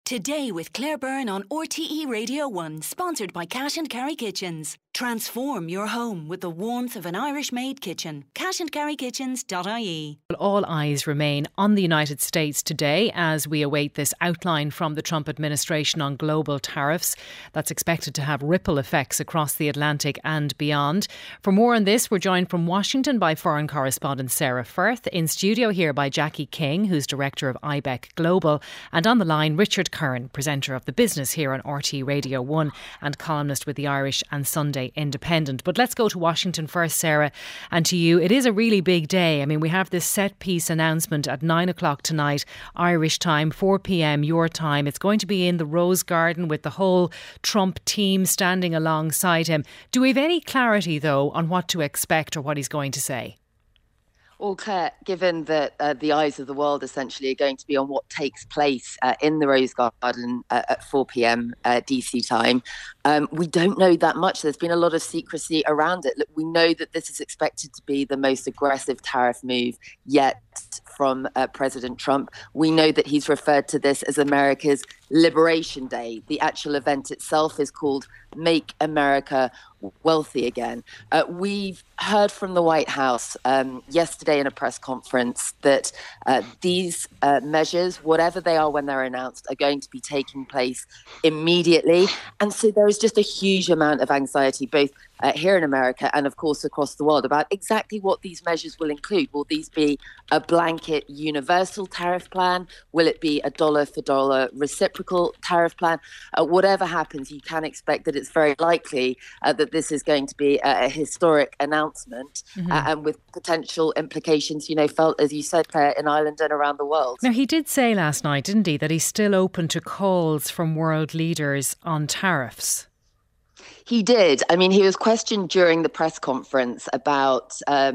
Today with Claire Byrne on RTE Radio 1, sponsored by Cash and Carry Kitchens. Transform your home with the warmth of an Irish-made kitchen. cashandcarrykitchens.ie. All eyes remain on the United States today as we await this outline from the Trump administration on global tariffs. That's expected to have ripple effects across the Atlantic and beyond. For more on this, we're joined from Washington by foreign correspondent Sarah Firth, in studio here by Jackie King, who's director of IBEC Global, and on the line Richard Curran, presenter of The Business here on RTE Radio 1 and columnist with the Irish and Sunday Independent. But let's go to Washington first, Sarah, and to you. It is a really big day. I mean, we have this set piece announcement at 9 o'clock tonight, Irish time, 4 p.m. your time. It's going to be in the Rose Garden with the whole Trump team standing alongside him. Do we have any clarity, though, on what to expect or what he's going to say? Well, Claire, given that the eyes of the world essentially are going to be on what takes place in the Rose Garden at 4 p.m. DC time, we don't know that much. There's been a lot of secrecy around it. Look, we know that this is expected to be the most aggressive tariff move yet from President Trump. We know that he's referred to this as America's Liberation Day. The actual event itself is called Make America Wealthy Again. We've heard from the White House yesterday in a press conference that these measures, whatever they are when they're announced, are going to be taking place immediately. And so there is just a huge amount of anxiety, both here in America and, of course, across the world about exactly what these measures will include. Will these be a blanket universal tariff plan? Will it be a dollar-for-dollar reciprocal tariff plan? Whatever happens, you can expect that it's very likely that this is going to be a historic announcement and with potential implications, felt, as you said, Claire, in Ireland and around the world. Now, he did say last night, didn't he, that he's still open to calls from world leaders on tariffs. He did. I mean, he was questioned during the press conference about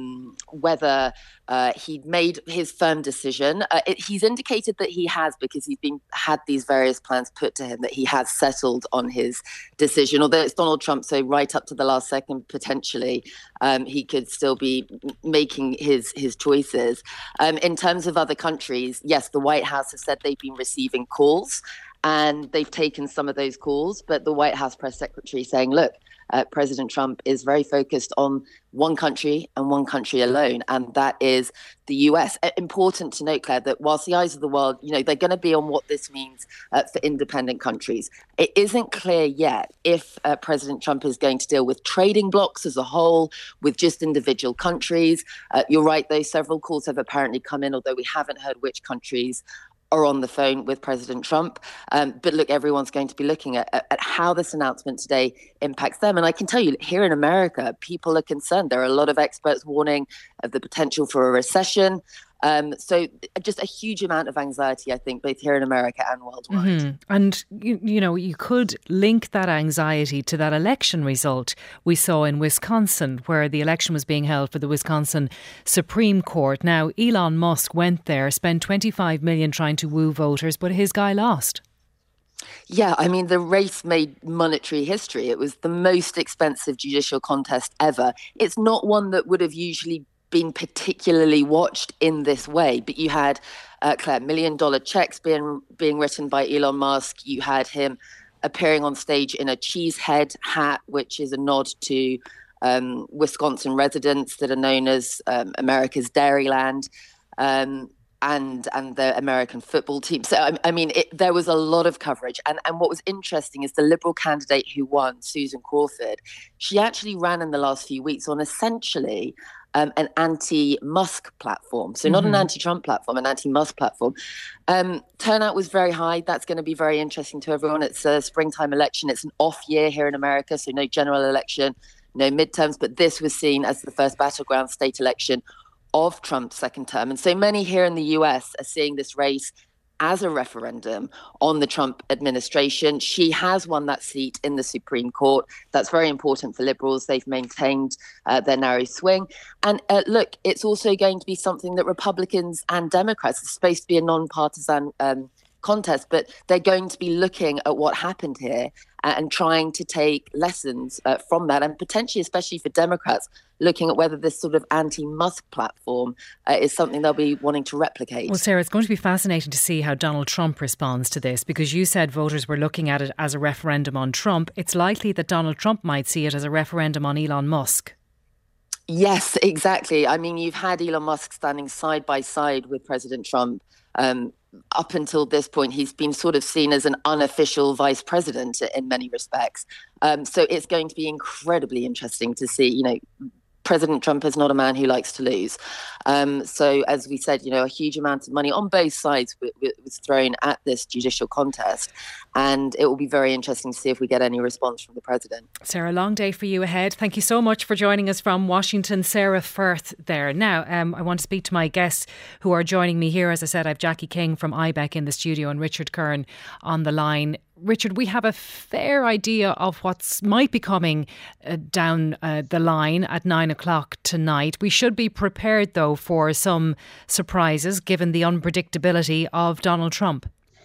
whether he'd made his firm decision. He's indicated that he has, because he's had these various plans put to him, that he has settled on his decision. Although it's Donald Trump, so right up to the last second, potentially, he could still be making his choices. In terms of other countries, yes, the White House has said they've been receiving calls. And they've taken some of those calls, but the White House press secretary saying, look, President Trump is very focused on one country and one country alone, and that is the US. Important to note, Claire, that whilst the eyes of the world, they're going to be on what this means for independent countries. It isn't clear yet if President Trump is going to deal with trading blocs as a whole, with just individual countries. You're right, though, several calls have apparently come in, although we haven't heard which countries are on the phone with President Trump. But look, everyone's going to be looking at how this announcement today impacts them. And I can tell you, here in America, people are concerned. There are a lot of experts warning of the potential for a recession. So just a huge amount of anxiety, I think, both here in America and worldwide. Mm-hmm. And, you could link that anxiety to that election result we saw in Wisconsin, where the election was being held for the Wisconsin Supreme Court. Now, Elon Musk went there, spent $25 million trying to woo voters, but his guy lost. Yeah, I mean, the race made monetary history. It was the most expensive judicial contest ever. It's not one that would have usually been particularly watched in this way, but you had Claire, $1 million checks being written by Elon Musk. You had him appearing on stage in a cheesehead hat, which is a nod to Wisconsin residents that are known as America's Dairyland, and the American football team. So, I mean, there was a lot of coverage. And what was interesting is the Liberal candidate who won, Susan Crawford, she actually ran in the last few weeks on essentially an anti-Musk platform. So not an anti-Trump platform, an anti-Musk platform. Turnout was very high. That's going to be very interesting to everyone. It's a springtime election. It's an off year here in America, so no general election, no midterms. But this was seen as the first battleground state election of Trump's second term. And so many here in the US are seeing this race as a referendum on the Trump administration. She has won that seat in the Supreme Court. That's very important for Liberals. They've maintained their narrow swing. And look, it's also going to be something that Republicans and Democrats, it's supposed to be a nonpartisan contest, but they're going to be looking at what happened here and trying to take lessons from that, and potentially, especially for Democrats, looking at whether this sort of anti-Musk platform is something they'll be wanting to replicate. Well, Sarah, it's going to be fascinating to see how Donald Trump responds to this, because you said voters were looking at it as a referendum on Trump. It's likely that Donald Trump might see it as a referendum on Elon Musk. Yes, exactly. I mean, you've had Elon Musk standing side by side with President Trump. Up until this point, he's been sort of seen as an unofficial vice president in many respects. So it's going to be incredibly interesting to see, President Trump is not a man who likes to lose. So as we said, a huge amount of money on both sides was thrown at this judicial contest. And it will be very interesting to see if we get any response from the president. Sarah, long day for you ahead. Thank you so much for joining us from Washington. Sarah Firth there. Now, I want to speak to my guests who are joining me here. As I said, I have Jackie King from IBEC in the studio and Richard Kern on the line. Richard, we have a fair idea of what might be coming down the line at 9 o'clock tonight. We should be prepared, though, for some surprises given the unpredictability of Donald Trump.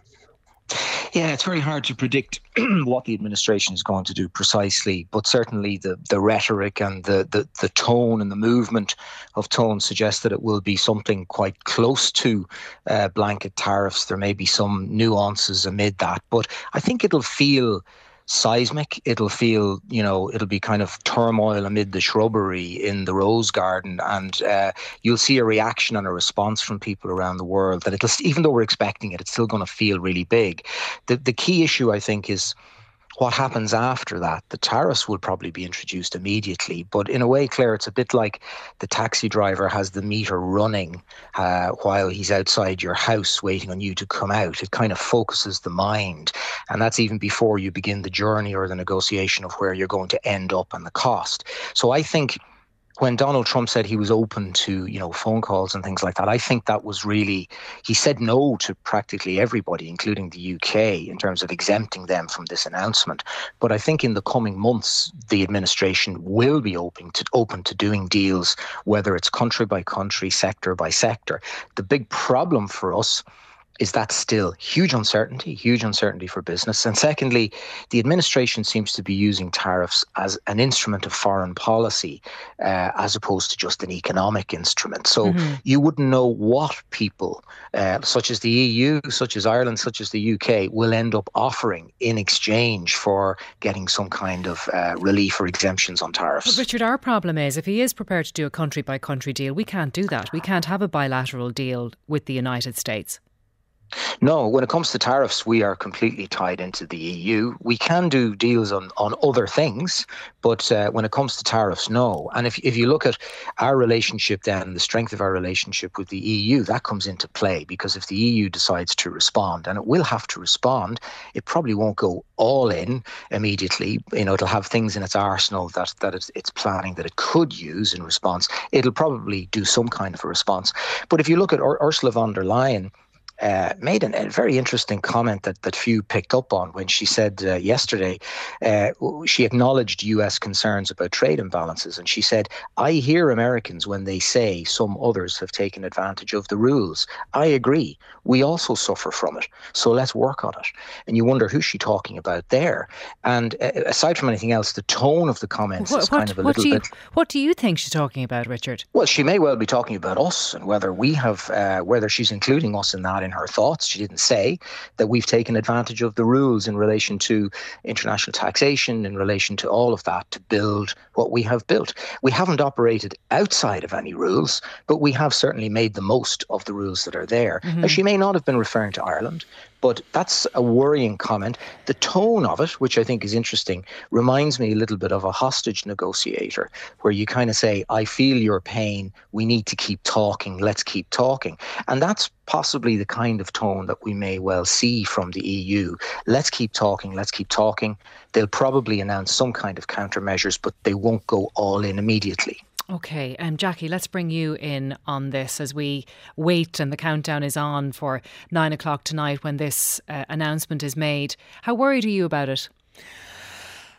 Yeah, it's very hard to predict what the administration is going to do precisely, but certainly the rhetoric and the tone and the movement of tone suggests that it will be something quite close to blanket tariffs. There may be some nuances amid that, but I think it'll feel seismic. It'll feel, it'll be kind of turmoil amid the shrubbery in the rose garden, and you'll see a reaction and a response from people around the world that it'll, even though we're expecting it, it's still going to feel really big. The key issue, I think, is what happens after that. The tariffs will probably be introduced immediately, but in a way, Claire, it's a bit like the taxi driver has the meter running while he's outside your house waiting on you to come out. It kind of focuses the mind, and that's even before you begin the journey or the negotiation of where you're going to end up and the cost. So I think when Donald Trump said he was open to, phone calls and things like that, I think that was really, he said no to practically everybody, including the UK, in terms of exempting them from this announcement. But I think in the coming months, the administration will be open to doing deals, whether it's country by country, sector by sector. The big problem for us is that still huge uncertainty for business. And secondly, the administration seems to be using tariffs as an instrument of foreign policy as opposed to just an economic instrument. So you wouldn't know what people, such as the EU, such as Ireland, such as the UK, will end up offering in exchange for getting some kind of relief or exemptions on tariffs. But Richard, our problem is if he is prepared to do a country by country deal, we can't do that. We can't have a bilateral deal with the United States. No, when it comes to tariffs, we are completely tied into the EU. We can do deals on other things, but when it comes to tariffs, no. And if you look at our relationship then, the strength of our relationship with the EU, that comes into play, because if the EU decides to respond, and it will have to respond, it probably won't go all in immediately. It'll have things in its arsenal that it's planning that it could use in response. It'll probably do some kind of a response. But if you look at Ursula von der Leyen, made a very interesting comment that few picked up on when she said yesterday, she acknowledged US concerns about trade imbalances, and she said, I hear Americans when they say some others have taken advantage of the rules. I agree. We also suffer from it. So let's work on it. And you wonder who's she talking about there. And aside from anything else, the tone of the comments is kind of a little bit... What do you think she's talking about, Richard? Well, she may well be talking about us, and whether she's including us in that in her thoughts. She didn't say that we've taken advantage of the rules in relation to international taxation, in relation to all of that, to build what we have built. We haven't operated outside of any rules, but we have certainly made the most of the rules that are there. Now, she may not have been referring to Ireland, but that's a worrying comment. The tone of it, which I think is interesting, reminds me a little bit of a hostage negotiator, where you kind of say, I feel your pain, we need to keep talking, let's keep talking. And that's possibly the kind of tone that we may well see from the EU. Let's keep talking, let's keep talking. They'll probably announce some kind of countermeasures, but they won't go all in immediately. OK, Jackie, let's bring you in on this as we wait and the countdown is on for 9 o'clock tonight when this announcement is made. How worried are you about it?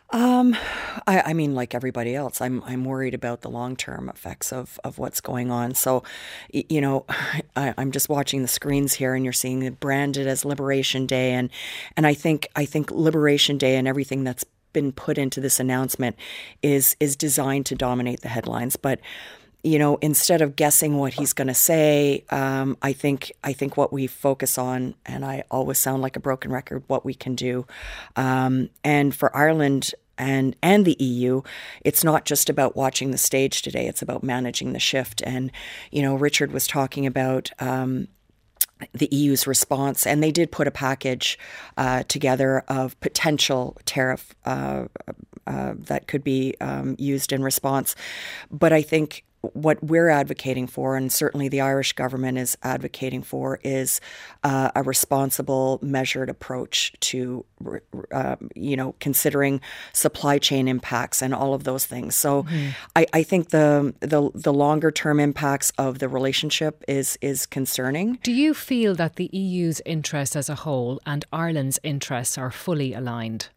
I mean, like everybody else, I'm worried about the long-term effects of what's going on. So, I'm just watching the screens here, and you're seeing it branded as Liberation Day, and I think Liberation Day and everything that's been put into this announcement is designed to dominate the headlines. But instead of guessing what he's going to say, I think what we focus on, and I always sound like a broken record, what we can do. And for Ireland and the EU, it's not just about watching the stage today, it's about managing the shift. And, Richard was talking about the EU's response, and they did put a package together of potential tariff that could be used in response. But I think what we're advocating for, and certainly the Irish government is advocating for, is a responsible, measured approach to, considering supply chain impacts and all of those things. So I think the longer term impacts of the relationship is concerning. Do you feel that the EU's interests as a whole and Ireland's interests are fully aligned?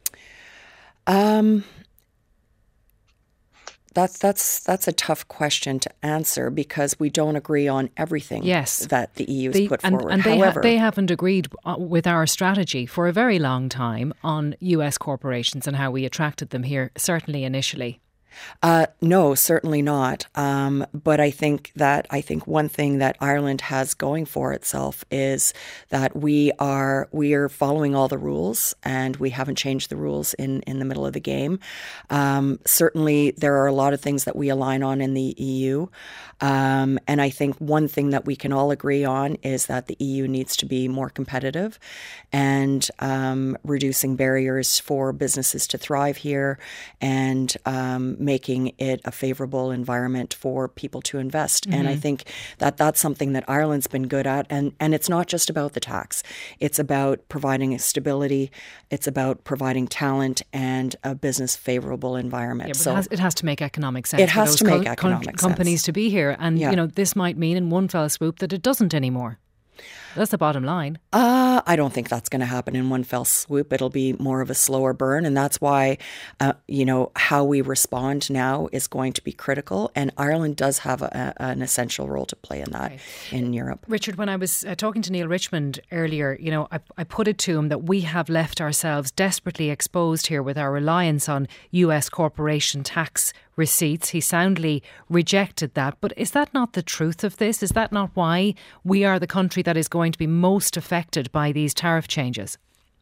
That's a tough question to answer because we don't agree on everything that the EU has put forward. And they haven't agreed with our strategy for a very long time on US corporations and how we attracted them here, certainly initially. No, certainly not. But I think one thing that Ireland has going for itself is that we are following all the rules, and we haven't changed the rules in the middle of the game. Certainly, there are a lot of things that we align on in the EU, and I think one thing that we can all agree on is that the EU needs to be more competitive and reducing barriers for businesses to thrive here and making it a favorable environment for people to invest. And I think that that's something that Ireland's been good at. And it's not just about the tax. It's about providing a stability. It's about providing talent and a business favorable environment. Yeah, but so it has to make economic sense. It has to make economic sense. Companies to be here. And, this might mean in one fell swoop that it doesn't anymore. That's the bottom line. I don't think that's going to happen in one fell swoop. It'll be more of a slower burn. And that's why, how we respond now is going to be critical. And Ireland does have an essential role to play in that in Europe. Richard, when I was talking to Neil Richmond earlier, I put it to him that we have left ourselves desperately exposed here with our reliance on US corporation tax receipts. He soundly rejected that. But is that not the truth of this? Is that not why we are the country that is going to be most affected by these tariff changes?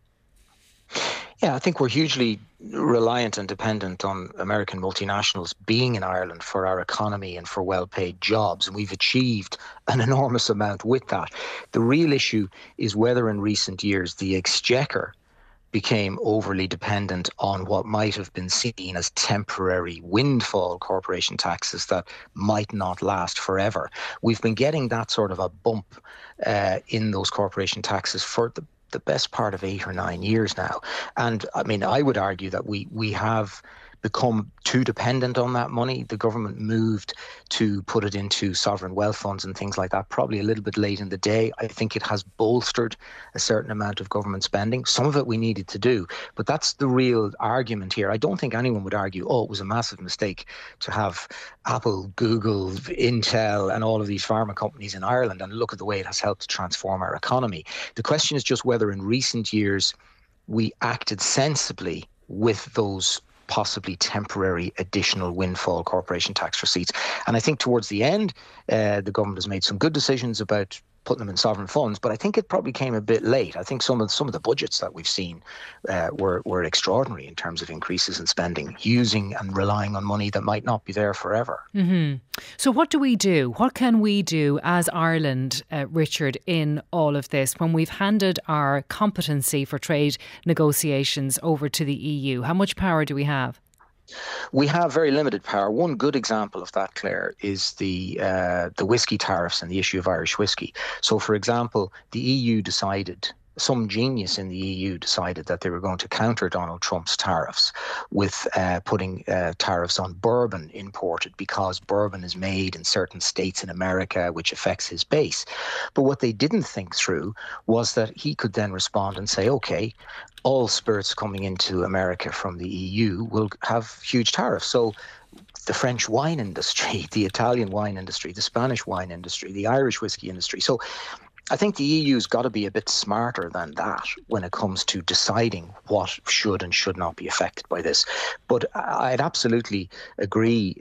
Yeah, I think we're hugely reliant and dependent on American multinationals being in Ireland for our economy and for well-paid jobs. And we've achieved an enormous amount with that. The real issue is whether in recent years the Exchequer became overly dependent on what might have been seen as temporary windfall corporation taxes that might not last forever. We've been getting that sort of a bump in those corporation taxes for the best part of 8 or 9 years now. And I mean, I would argue that we have become too dependent on that money. The government moved to put it into sovereign wealth funds and things like that, probably a little bit late in the day. I think it has bolstered a certain amount of government spending. Some of it we needed to do, but that's the real argument here. I don't think anyone would argue, it was a massive mistake to have Apple, Google, Intel and all of these pharma companies in Ireland, and look at the way it has helped transform our economy. The question is just whether in recent years we acted sensibly with those possibly temporary additional windfall corporation tax receipts. And I think towards the end, the government has made some good decisions about putting them in sovereign funds, but I think it probably came a bit late. I think some of the budgets that we've seen were extraordinary in terms of increases in spending, using and relying on money that might not be there forever. Mm-hmm. So what do we do? What can we do as Ireland, Richard, in all of this when we've handed our competency for trade negotiations over to the EU? How much power do we have? We have very limited power. One good example of that, Claire, is the whiskey tariffs and the issue of Irish whiskey. So, for example, the EU decided some genius in the EU decided that they were going to counter Donald Trump's tariffs with putting tariffs on bourbon imported, because bourbon is made in certain states in America, which affects his base. But what they didn't think through was that he could then respond and say, okay, all spirits coming into America from the EU will have huge tariffs. So the French wine industry, the Italian wine industry, the Spanish wine industry, the Irish whiskey industry. So I think the EU's got to be a bit smarter than that when it comes to deciding what should and should not be affected by this. But I'd absolutely agree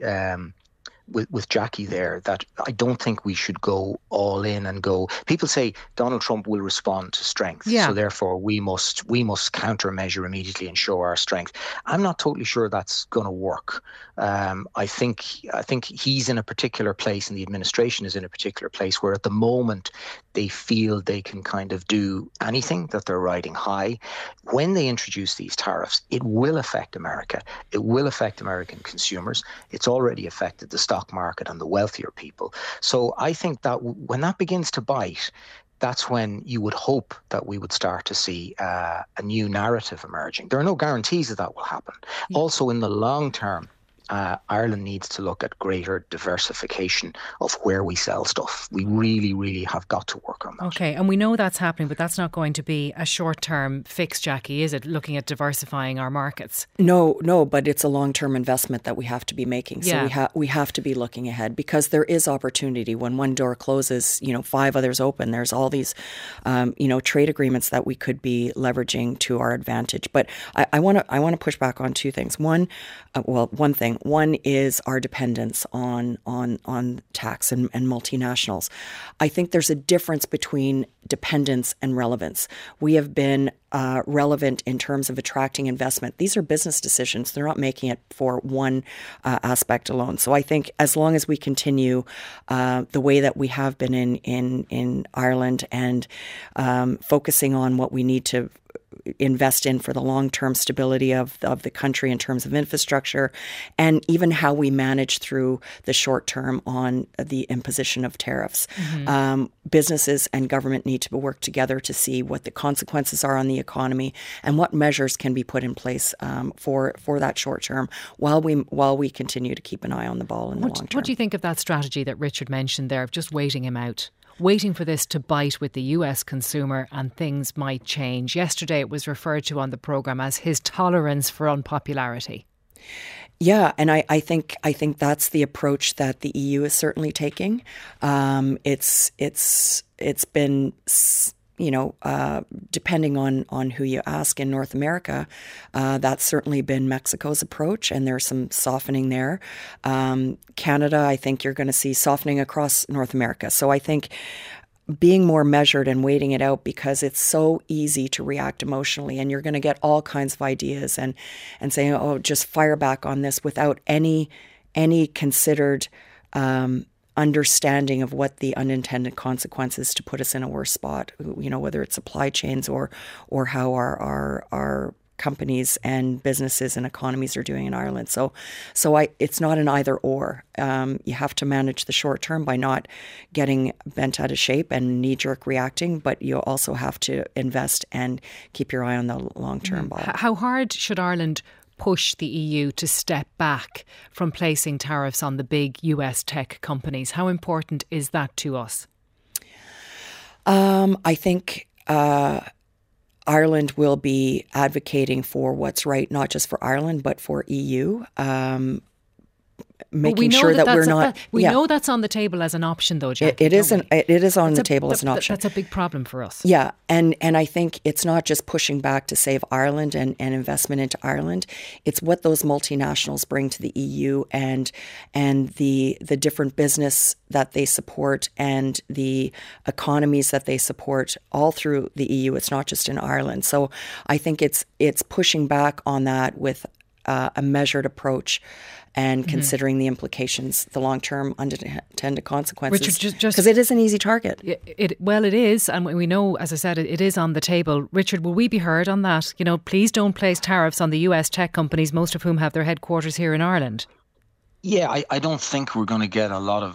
with Jackie there that I don't think we should go all in and go. People say Donald Trump will respond to strength, so therefore we must countermeasure immediately and show our strength. I'm not totally sure that's going to work. I think he's in a particular place, and the administration is in a particular place where at the moment they feel they can kind of do anything, that they're riding high. When they introduce these tariffs, it will affect America. It will affect American consumers. It's already affected the stock market and the wealthier people. So I think that when that begins to bite, that's when you would hope that we would start to see a new narrative emerging. There are no guarantees that will happen. Also, in the long term, Ireland needs to look at greater diversification of where we sell stuff. We really, really have got to work on that. Okay, and we know that's happening, but that's not going to be a short-term fix, Jackie, is it? Looking at diversifying our markets. No, but it's a long-term investment that we have to be making. So we have to be looking ahead, because there is opportunity. When one door closes, 5 others open. There's all these, trade agreements that we could be leveraging to our advantage. But I want to push back on 2 things. One thing. One is our dependence on tax and multinationals. I think there's a difference between dependence and relevance. We have been relevant in terms of attracting investment. These are business decisions. They're not making it for one aspect alone. So I think as long as we continue the way that we have been in Ireland and focusing on what we need to invest in for the long-term stability of the country in terms of infrastructure, and even how we manage through the short term on the imposition of tariffs. Businesses and government need to work together to see what the consequences are on the economy and what measures can be put in place for that short term while we continue to keep an eye on the ball in the long term. What do you think of that strategy that Richard mentioned there of just waiting him out? Waiting for this to bite with the US consumer and things might change. Yesterday it was referred to on the programme as his tolerance for unpopularity. Yeah, and I think that's the approach that the EU is certainly taking. It's been, depending on who you ask in North America, that's certainly been Mexico's approach, and there's some softening there. Canada, I think you're going to see softening across North America. So I think being more measured and waiting it out, because it's so easy to react emotionally, and you're going to get all kinds of ideas and saying, oh, just fire back on this without any considered understanding of what the unintended consequences to put us in a worse spot, whether it's supply chains or how our companies and businesses and economies are doing in Ireland. So it's not an either or. You have to manage the short term by not getting bent out of shape and knee-jerk reacting, but you also have to invest and keep your eye on the long-term ball. How hard should Ireland push the EU to step back from placing tariffs on the big US tech companies? How important is that to us? I think Ireland will be advocating for what's right, not just for Ireland, but for EU. Making sure that we're not. We know that's on the table as an option, though, Jackie. It is on the table as an option. That's a big problem for us. Yeah, and I think it's not just pushing back to save Ireland and investment into Ireland. It's what those multinationals bring to the EU and the different business that they support and the economies that they support all through the EU. It's not just in Ireland. So I think it's pushing back on that with a measured approach and considering the implications, the long-term unintended consequences, because it is an easy target. It is, and we know, as I said, it is on the table. Richard, will we be heard on that? Please don't place tariffs on the US tech companies, most of whom have their headquarters here in Ireland. Yeah, I don't think we're going to get a lot of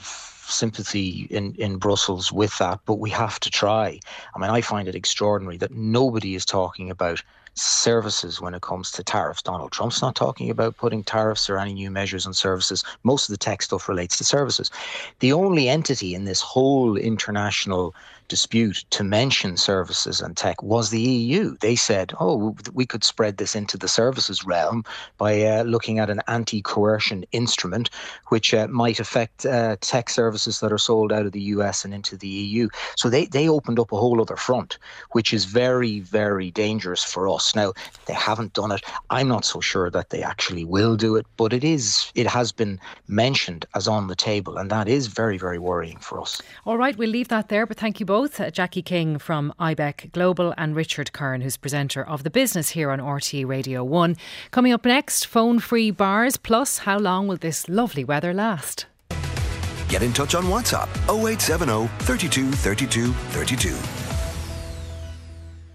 sympathy in Brussels with that, but we have to try. I mean, I find it extraordinary that nobody is talking about services when it comes to tariffs. Donald Trump's not talking about putting tariffs or any new measures on services. Most of the tech stuff relates to services. The only entity in this whole international dispute to mention services and tech was the EU. They said, oh, we could spread this into the services realm by looking at an anti-coercion instrument which might affect tech services that are sold out of the US and into the EU. So they opened up a whole other front, which is very, very dangerous for us. Now, they haven't done it. I'm not so sure that they actually will do it, but it has been mentioned as on the table, and that is very, very worrying for us. All right, we'll leave that there, but thank you both. Jackie King from IBEC Global and Richard Kern, who's presenter of The Business here on RTE Radio 1. Coming up next, phone-free bars, plus how long will this lovely weather last? Get in touch on WhatsApp 0870 32 32 32.